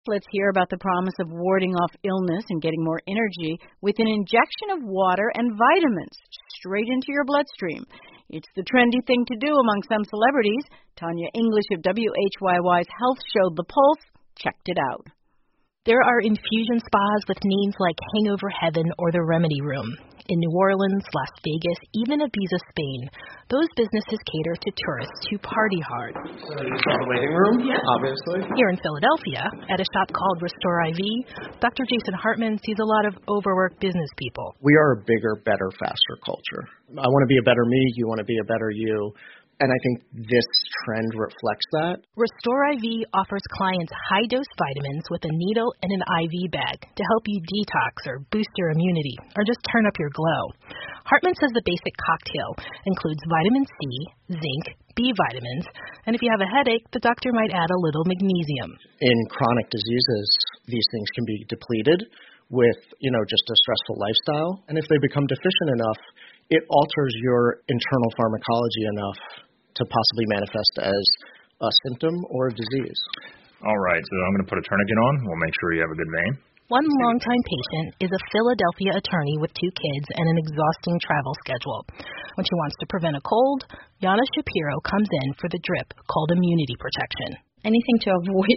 Let's hear about the promise of warding off illness and getting more energy with an injection of water and vitamins straight into your bloodstream. It's the trendy thing to do among some celebrities. Tanya English of WHYY's health show The Pulse checked it out. There are infusion spas with names like Hangover Heaven or The Remedy Room. In New Orleans, Las Vegas, even Ibiza, Spain, those businesses cater to tourists who party hard. So you saw the waiting room, obviously. Here in Philadelphia, at a shop called Restore IV, Dr. Jason Hartman sees a lot of overworked business people. We are a bigger, better, faster culture. I want to be a better me, you want to be a better you. And I think this trend reflects that. Restore IV offers clients high-dose vitamins with a needle and an IV bag to help you detox or boost your immunity or just turn up your glow. Hartman says the basic cocktail includes vitamin C, zinc, B vitamins, and if you have a headache, the doctor might add a little magnesium. In chronic diseases, these things can be depleted with, just a stressful lifestyle. And if they become deficient enough, it alters your internal pharmacology enough to possibly manifest as a symptom or a disease. All right, so I'm going to put a tourniquet on. We'll make sure you have a good vein. One longtime patient is a Philadelphia attorney with 2 kids and an exhausting travel schedule. When she wants to prevent a cold, Yana Shapiro comes in for the drip called immunity protection. Anything to avoid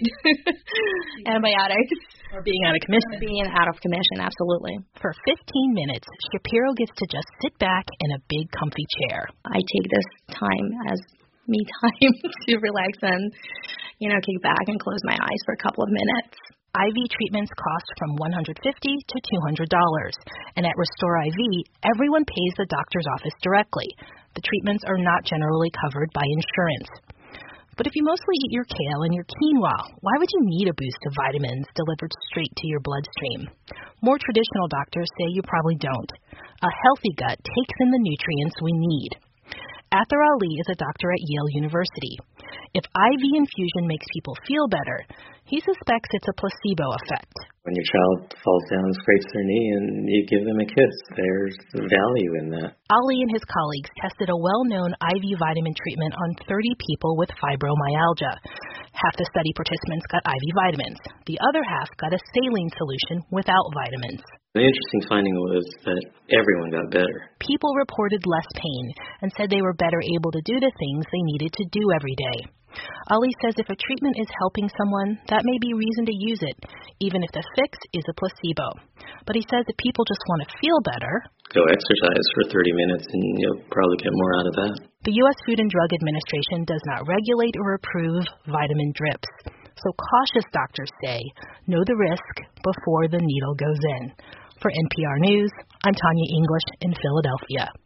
antibiotics. Or being out of commission. Being out of commission, absolutely. For 15 minutes, Shapiro gets to just sit back in a big comfy chair. I take this time as me time to relax and, kick back and close my eyes for a couple of minutes. IV treatments cost from $150 to $200. And at Restore IV, everyone pays the doctor's office directly. The treatments are not generally covered by insurance. But if you mostly eat your kale and your quinoa, why would you need a boost of vitamins delivered straight to your bloodstream? More traditional doctors say you probably don't. A healthy gut takes in the nutrients we need. Athar Ali is a doctor at Yale University. If IV infusion makes people feel better, he suspects it's a placebo effect. When your child falls down and scrapes their knee and you give them a kiss, there's value in that. Ali and his colleagues tested a well-known IV vitamin treatment on 30 people with fibromyalgia. Half the study participants got IV vitamins. The other half got a saline solution without vitamins. The interesting finding was that everyone got better. People reported less pain and said they were better able to do the things they needed to do every day. Ali says if a treatment is helping someone, that may be reason to use it, even if the fix is a placebo. But he says if people just want to feel better, go exercise for 30 minutes and you'll probably get more out of that. The U.S. Food and Drug Administration does not regulate or approve vitamin drips. So cautious doctors say, know the risk before the needle goes in. For NPR News, I'm Tanya English in Philadelphia.